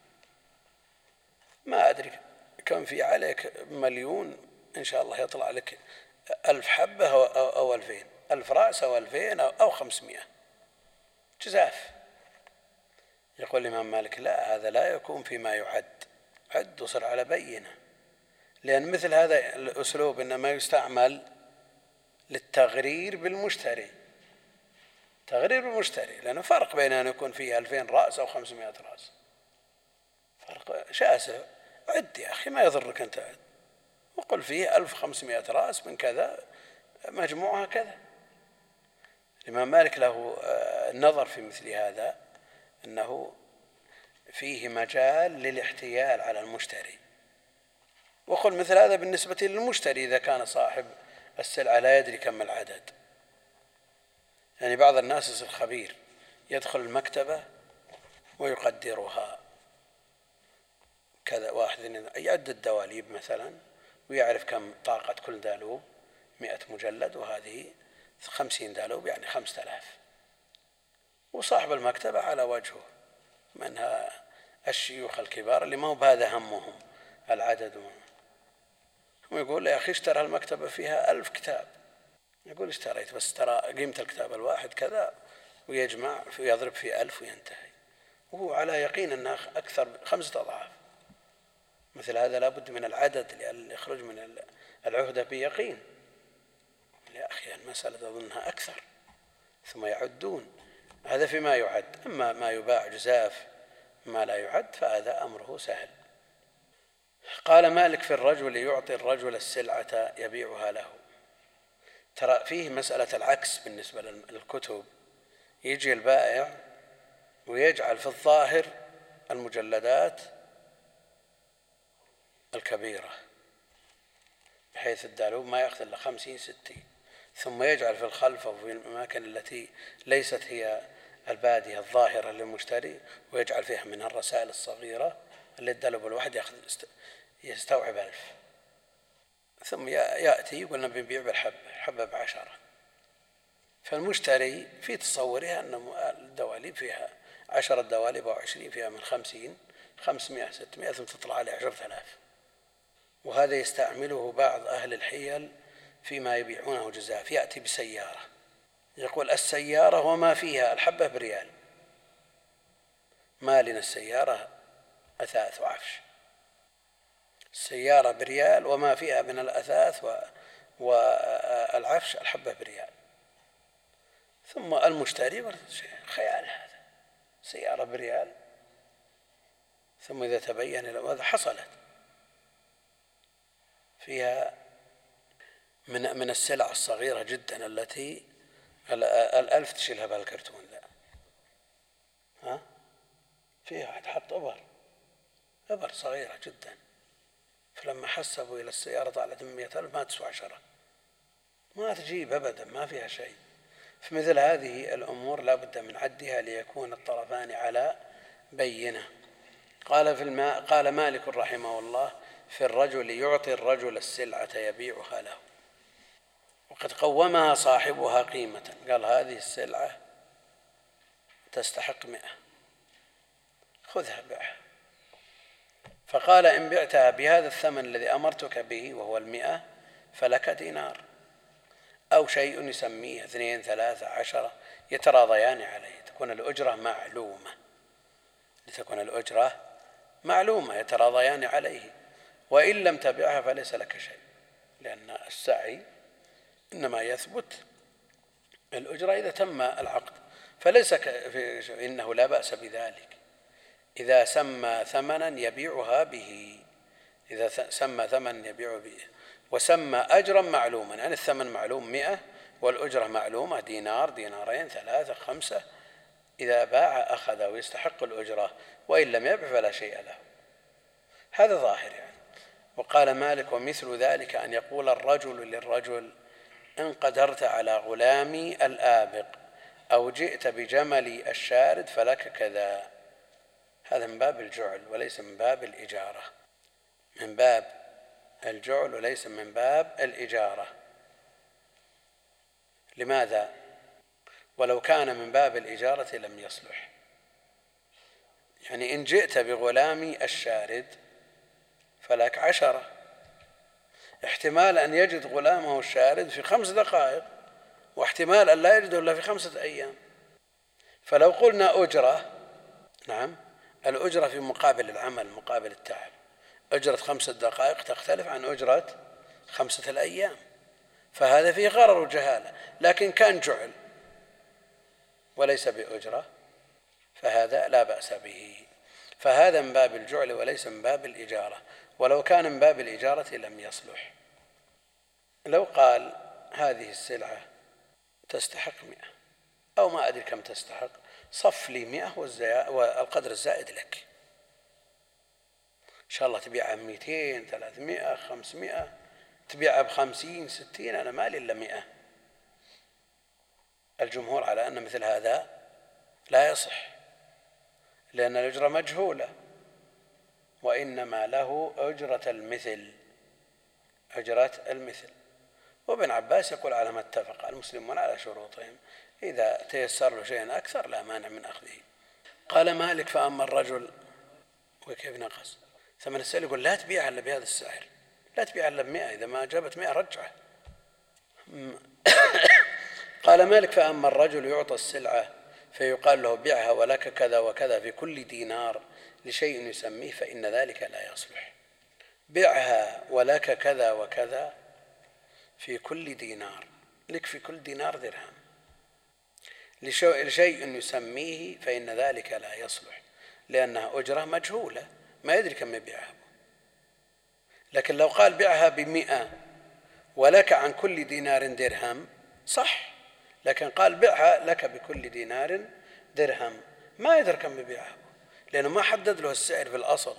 ما أدري كم فيه، عليك مليون إن شاء الله يطلع لك ألف حبة أو, أو, أو ألفين، ألف رأس أو ألفين أو, أو خمسمائة جزاف. يقول الإمام مالك لا، هذا لا يكون فيما يعد، عد وصر على بينة، لأن مثل هذا الأسلوب إنما يستعمل للتغرير بالمشتري، تغرير بالمشتري، لأنه فرق بين أن يكون فيه ألفين رأس أو خمسمائة رأس، فرق شاسع. عد يا أخي ما يضرك أنت عد، وقل فيه ألف وخمسمائة رأس من كذا مجموعها كذا. الإمام مالك له النظر في مثل هذا أنه فيه مجال للاحتيال على المشتري. وقل مثل هذا بالنسبة للمشتري إذا كان صاحب السلعة لا يدري كم العدد. يعني بعض الناس الخبير يدخل المكتبة ويقدرها كذا، واحد يعد الدواليب مثلا ويعرف كم طاقة كل دالوب، مئة مجلد، وهذه خمسين دالوب يعني خمسة آلاف. وصاحب المكتبة على وجهه منها الشيوخ الكبار اللي ما هو بهذا همهم العدد ويقول يا أخي اشترى المكتبة فيها ألف كتاب، يقول اشتريت بس ترى قيمة الكتاب الواحد كذا، ويجمع ويضرب في ألف وينتهي، وهو على يقين أنها أكثر خمسة أضعاف. مثل هذا لابد من العدد لأن يخرج من العهدة بيقين. يا أخي المسألة أظنها أكثر، ثم يعدون. هذا فيما يعد. أما ما يباع جزاف ما لا يعد فهذا أمره سهل. قال مالك في الرجل يعطي الرجل السلعة يبيعها له. ترى فيه مسألة العكس بالنسبة للكتب، يجي البائع ويجعل في الظاهر المجلدات الكبيرة بحيث الدالوب ما يأخذ إلا خمسين ستين، ثم يجعل في الخلف وفي الأماكن التي ليست هي البادية الظاهرة للمشتري ويجعل فيها من الرسائل الصغيرة اللي الدالوب الواحد يأخذ يستوعب ألف. ثم يأتي يقول نبي نبيع بالحبة، الحبة بعشرة، فالمشتري في تصورها أن الدواليب فيها عشرة دواليب أو عشرين فيها من خمسين خمسمائة ستمائة ثم تطلع عليه عشرة آلاف. وهذا يستعمله بعض أهل الحيل فيما يبيعونه جزاف. يأتي بسيارة يقول السيارة وما فيها الحبة بريال، ما لنا السيارة أثاث وعفش، السيارة بريال وما فيها من الأثاث والعفش الحبة بريال. ثم المشتري خيال هذا، سيارة بريال. ثم إذا تبين له هذا حصلت فيها من من السلع الصغيرة جدا التي الألف تشيلها بهالكرتون ذا، ها فيها واحد حط إبر إبر صغيرة جدا، فلما حسبوا إلى السيارة طلعت من مئة ألف ما تسوى عشرة، ما تجيب أبدا، ما فيها شيء. فمثل هذه الأمور لا بد من عدها ليكون الطرفان على بينة. قال في الماء قال مالك رحمه الله في الرجل يعطي الرجل السلعة يبيعها له وقد قومها صاحبها قيمة، قال هذه السلعة تستحق مئة خذها بيعها، فقال إن بعتها بهذا الثمن الذي أمرتك به وهو المئة فلك دينار أو شيء يسميه اثنين ثلاثة عشرة يتراضيان عليه، تكون الأجرة معلومة، لتكون الأجرة معلومة يتراضيان عليه. وإن لم تبعها فليس لك شيء، لأن السعي إنما يثبت الأجرة إذا تم العقد، فليس إنه لا بأس بذلك إذا سمى ثمنا يبيعها به، إذا سمى ثمنا يبيع به وسمى أجرا معلوما، يعني الثمن معلوم مئة والأجرة معلومة دينار دينارين ثلاثة خمسة، إذا باع أخذ ويستحق الأجرة، وإن لم يبع فلا شيء له. هذا ظاهر يعني. وقال مالك ومثل ذلك أن يقول الرجل للرجل إن قدرت على غلامي الآبق أو جئت بجملي الشارد فلك كذا. هذا من باب الجعل وليس من باب الإجارة، من باب الجعل وليس من باب الإجارة. لماذا؟ ولو كان من باب الإجارة لم يصلح. يعني إن جئت بغلامي الشارد فلك عشرة، احتمال أن يجد غلامه الشارد في خمس دقائق واحتمال أن لا يجده إلا في خمسة أيام. فلو قلنا أجرة، نعم الأجرة في مقابل العمل مقابل التعب، أجرة خمسة دقائق تختلف عن أجرة خمسة الأيام، فهذا فيه غرر وجهالة. لكن كان جعل وليس بأجرة فهذا لا بأس به، فهذا من باب الجعل وليس من باب الإجارة. ولو كان من باب الإجارة لم يصلح. لو قال هذه السلعة تستحق مئة أو ما أدري كم تستحق، صف لي مئة والقدر الزائد لك، إن شاء الله تبيعها بمئتين ثلاثمائة خمسمائة، تبيعها بخمسين ستين، أنا مالي إلا مئة. الجمهور على أن مثل هذا لا يصح، لأن الأجرة مجهولة، وإنما له أجرة المثل، أجرة المثل. وابن عباس يقول على ما اتفق المسلمون على شروطهم، إذا تيسر له شيء أكثر لا مانع من أخذه. قال مالك فأما الرجل وكيف نقص ثمن السلع، يقول لا تبيعها إلا بهذا السعر، لا تبيع إلا بمئة، إذا ما جابت مئة رجعه. قال مالك: فأما الرجل يعطى السلعة فيقال له بيعها ولك كذا وكذا في كل دينار لشيء يسميه، فإن ذلك لا يصلح. بيعها ولك كذا وكذا في كل دينار، لك في كل دينار درهم لشيء يسميه، فإن ذلك لا يصلح، لأنها أجرة مجهولة ما يدري كم يبيعها. لكن لو قال بيعها بمئة ولك عن كل دينار درهم صح، لكن قال بيعها لك بكل دينار درهم، ما يدري كم يبيعها لأنه ما حدد له السعر في الأصل،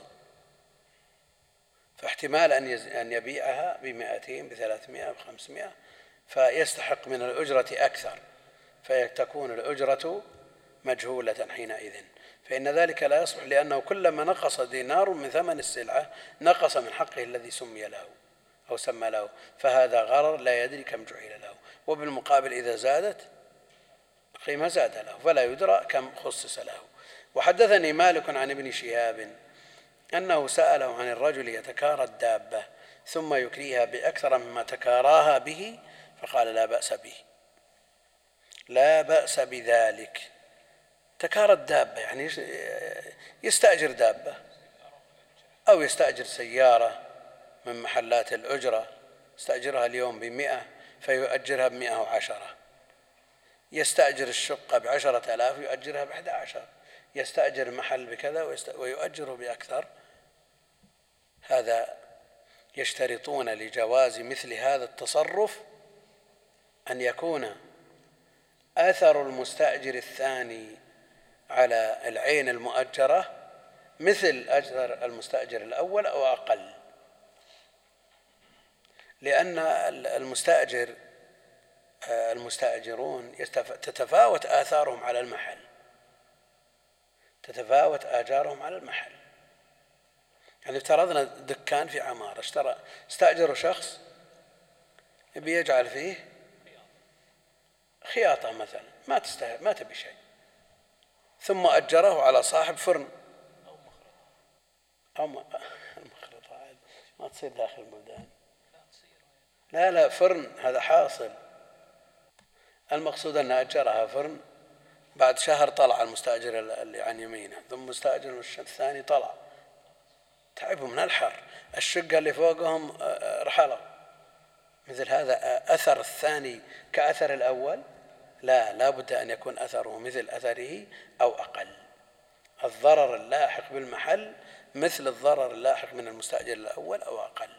فاحتمال أن يبيعها بمئتين بثلاثمائة بخمسمائة فيستحق من الأجرة أكثر، فتكون الأجرة مجهولة حينئذ، فإن ذلك لا يصلح، لأنه كلما نقص دينار من ثمن السلعة نقص من حقه الذي سمي له أو سمى له، فهذا غرر لا يدري كم جعل له. وبالمقابل إذا زادت قيمة زاد له فلا يدرى كم خصص له. وحدثني مالك عن ابن شهاب أنه سأله عن الرجل يتكارى الدابة ثم يكريها بأكثر مما تكاراها به، فقال: لا بأس به، لا بأس بذلك. تكارى الدابة يعني يستأجر دابة أو يستأجر سيارة من محلات الأجرة، يستأجرها اليوم بمئة فيؤجرها بمئة وعشرة، يستأجر الشقة بعشرة آلاف يؤجرها بأحد عشر، يستأجر محل بكذا ويؤجره بأكثر. هذا يشترطون لجواز مثل هذا التصرف أن يكون أثر المستأجر الثاني على العين المؤجرة مثل أجر المستأجر الأول أو أقل، لأن المستأجر المستأجرون تتفاوت آثارهم على المحل، تتفاوت آجارهم على المحل. يعني افترضنا دكان في عمارة، اشترى استأجر شخص يبي يجعل فيه خياطة مثلا، ما تستهل ما تبي شيء، ثم أجره على صاحب فرن أو مخرطة ما تصير داخل البلدان، لا لا فرن هذا حاصل. المقصود أن أجرها فرن، بعد شهر طلع المستأجر اللي عن يمينه، ثم مستأجر الثاني طلع، تعبوا من الحر، الشقة اللي فوقهم رحلوا. مثل هذا أثر الثاني كأثر الأول؟ لا، لا بد أن يكون أثره مثل أثره أو أقل. الضرر اللاحق بالمحل مثل الضرر اللاحق من المستأجر الأول أو أقل.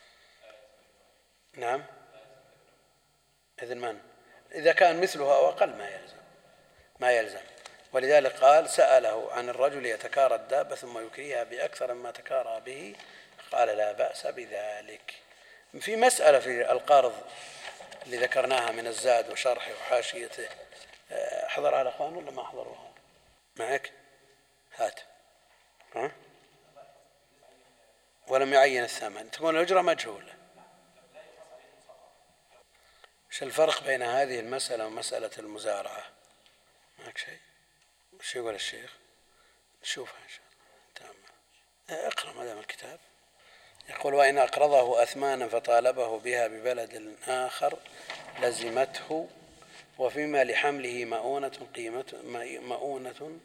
نعم، إذن من إذا كان مثله أو أقل ما يلزم ما يلزم ولذلك قال: سأله عن الرجل يتكارى الدابة ثم يكريها بأكثر مما تكارى به، قال: لا بأس بذلك. في مسألة في القرض اللي ذكرناها من الزاد وشرحه وحاشيته، حضرها الأخوان ولا ما حضروها؟ معك؟ هات. ها؟ ولم يعين الثمن، تكون الأجرة مجهولة. ايش الفرق بين هذه المسألة ومسألة المزارعة؟ معك شيء؟ وش يقول الشيخ؟ نشوفها إن شاء الله. تمام. اقرأ ما دام الكتاب. يقول: وإن أقرضه أثمانا فطالبه بها ببلد آخر لزمته، وفيما لحمله مؤونة قيمة مؤونة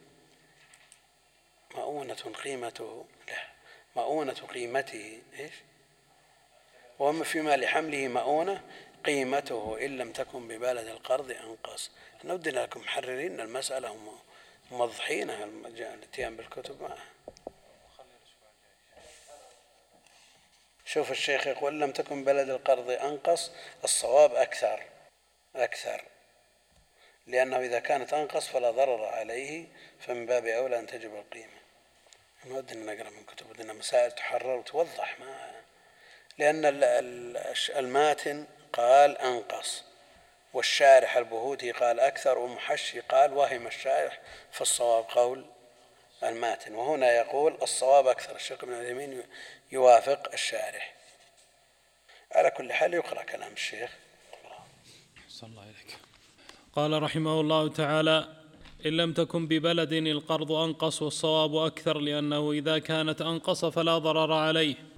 مؤونة قيمته لا مؤونة قيمته إيش؟ وما فيما لحمله مؤونة قيمته إن لم تكن ببلد القرض أنقص. نودنا لكم محررين المسألة وموضحينها، الاتيان بالكتب معها. شوف الشيخ يقول: لم تكن بلد القرض أنقص، الصواب أكثر أكثر لأنه إذا كانت أنقص فلا ضرر عليه، فمن باب أولى أن تجب القيمة. ما ودنا نقرأ من كتب، ودنا مسائل تحرر وتوضح، ما لأن الماتن قال أنقص، والشارح البهوتي قال أكثر، ومحشي قال وهم الشارح، فالصواب قول الماتن. وهنا يقول الصواب أكثر، الشيخ ابن عثيمين يوافق الشارح. على كل حال يقرأ كلام الشيخ. صلى الله عليك. قال رحمه الله تعالى: إن لم تكن ببلد القرض أنقص، والصواب أكثر، لأنه إذا كانت أنقص فلا ضرر عليه،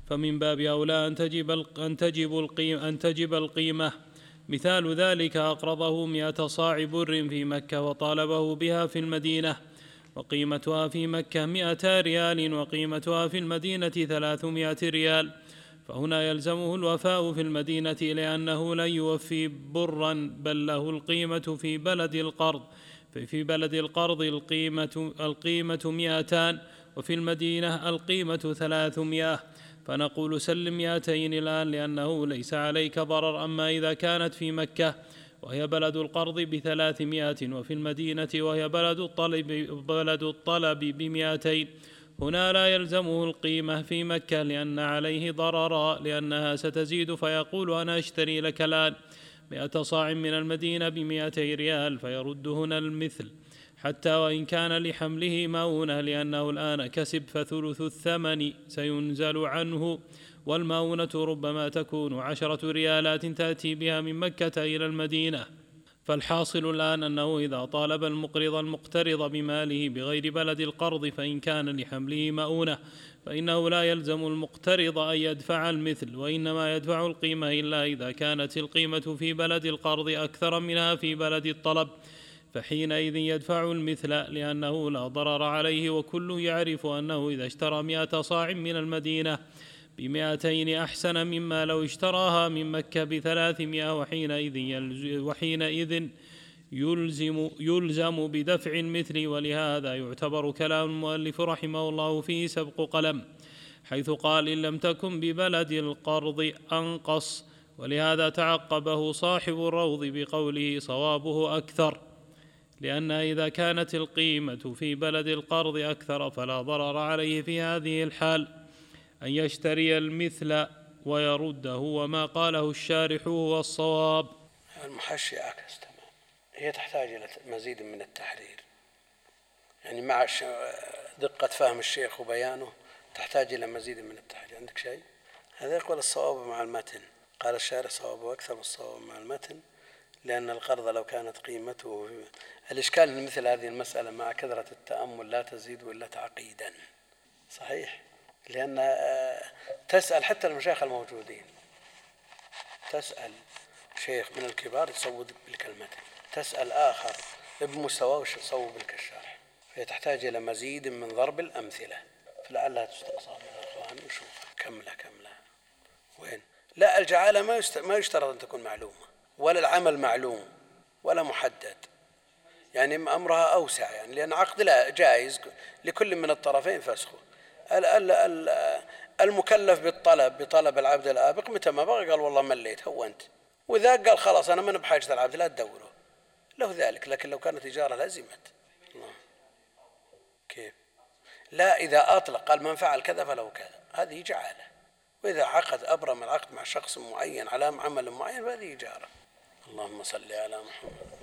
فمن باب أولى أن تجب أن تجب القيمة, أن تجب القيمة. مثال ذلك أقرضه مئة صاع بر في مكة وطالبه بها في المدينة، وقيمتها في مكة مئة ريال وقيمتها في المدينة ثلاثمائة ريال، فهنا يلزمه الوفاء في المدينة لأنه لن يوفي برا، بل له القيمة في بلد القرض، ففي بلد القرض القيمة, القيمة مئتان وفي المدينة القيمة ثلاثمائة، فنقول سلم مئتين الآن لأنه ليس عليك ضرر. أما إذا كانت في مكة وهي بلد القرض بثلاثمائة وفي المدينة وهي بلد الطلب, بلد الطلب بمئتين، هنا لا يلزمه القيمة في مكة لأن عليه ضررا، لأنها ستزيد، فيقول أنا أشتري لك الآن مئة صاع من المدينة بمئتي ريال، فيرد هنا المثل حتى وإن كان لحمله مؤونة، لأنه الآن كسب فثلث الثمن سينزل عنه، والمؤونة ربما تكون عشرة ريالات تأتي بها من مكة إلى المدينة. فالحاصل الآن أنه إذا طالب المقرض المقترض بماله بغير بلد القرض فإن كان لحمله مؤونة فإنه لا يلزم المقترض أن يدفع المثل، وإنما يدفع القيمة إلا إذا كانت القيمة في بلد القرض أكثر منها في بلد الطلب، فحينئذ يدفع المثل لأنه لا ضرر عليه، وكل يعرف أنه إذا اشترى مئة صاع من المدينة بمئتين أحسن مما لو اشتراها من مكة بثلاثمائة، وحينئذ, وحينئذ يلزم, يلزم بدفع المثل. ولهذا يعتبر كلام المؤلف رحمه الله فيه سبق قلم، حيث قال إن لم تكن ببلد القرض أنقص، ولهذا تعقبه صاحب الروض بقوله صوابه أكثر، لأن إذا كانت القيمة في بلد القرض أكثر فلا ضرر عليه في هذه الحال أن يشتري المثل ويرده، وما قاله الشارح هو الصواب. المحشي عكس تمام، هي تحتاج إلى مزيد من التحرير، يعني مع دقة فهم الشيخ وبيانه تحتاج إلى مزيد من التحرير. عندك شيء؟ هذا يقول الصواب مع المتن، قال الشارح صوابه أكثر من الصواب مع المتن، لأن القرض لو كانت قيمته، الإشكال من مثل هذه المسألة مع كثرة التأمل لا تزيد إلا تعقيدا. صحيح، لأن تسأل حتى المشايخ الموجودين، تسأل شيخ من الكبار يصوب بالكلمتين، تسأل آخر بمستواه يصوب بالكشارح، فهي تحتاج إلى مزيد من ضرب الأمثلة، فلعلها تستقصى من الأخوان ونشوف كملها كملها وين. لا، الجعالة ما ما يشترط أن تكون معلومة، ولا العمل معلوم ولا محدد، يعني أمرها أوسع، يعني لأن عقد لا جائز لكل من الطرفين فسخه. المكلف بالطلب بطلب العبد الآبق متى ما بغى قال والله مليت هو أنت، وإذا قال خلاص أنا من بحاجة العبد لا تدوره له ذلك. لكن لو كانت تجارة لازمت كيف؟ لا، إذا أطلق قال من فعل كذا فله كذا هذه جعالة، وإذا عقد أبرم العقد مع شخص معين على عمل معين فهذه إجارة. اللهم صل على محمد.